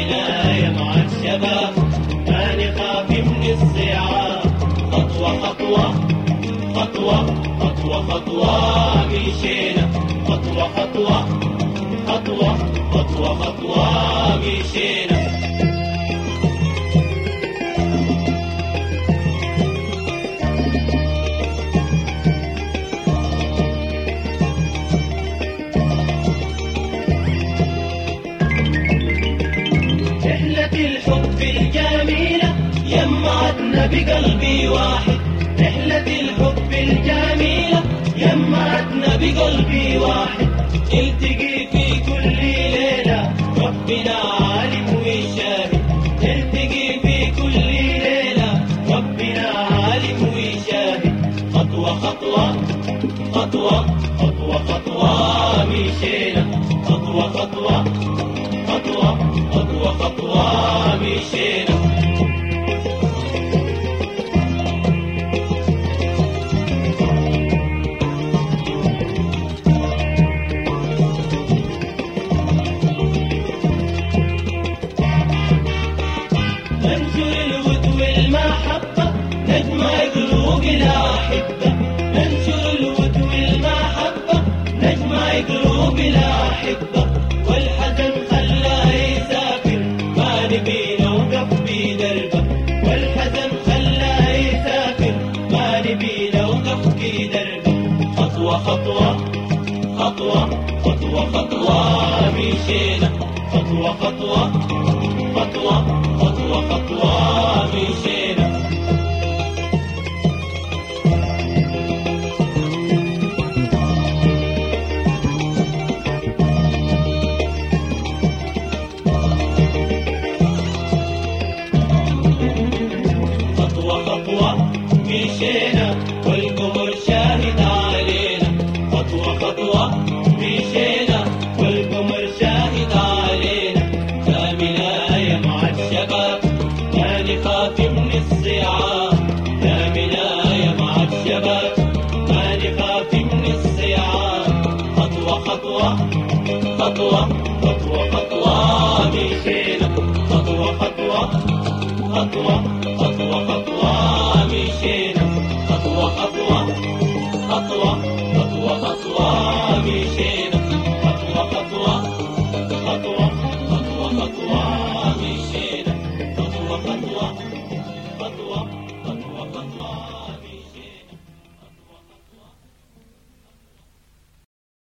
بناية مع الشباب ما نخاف من الصعاب. خطوة خطوة خطوة خطوة خطوة مشينا، خطوة خطوة خطوة خطوة خطوة مشينا. رحلة الحب الجميلة يمعتنا بقلبي واحد، رحلة الحب الجميلة يمعتنا بقلبي واحد. نلتقي في كل ليلة ربنا عالم وشاهد، نلتقي في كل ليلة ربنا عالم وشاهد. خطوة خطوة خطوة خطوة خطوة مشينا، خطوة خطوة خطوة خطوة خطوة مشينا. ننشر الود والمحبة نجمع قلوب الأحبة، ننشر الود والمحبة نجمع قلوب الأحبة. والحزن خلاه يسافر ما نبي نوقف في دربه، والحزن خلاه يسافر ما نبي نوقف في دربه. خطوة خطوة خطوة خطوة خطوة مشينا، خطوة خطوة خطوة خطوة خطوة مشينا. خطوة خطوة مشينا والقمر شاهد علينا، خطوة خطوة مشينا والقمر شاهد علينا. ثامناية مع الشباب ما نخاف من الصعاب، ثامناية مع الشباب ما نخاف من الصعاب. خطوة خطوة خطوة خطوة خطوة مشينا، خطوة خطوة خطوة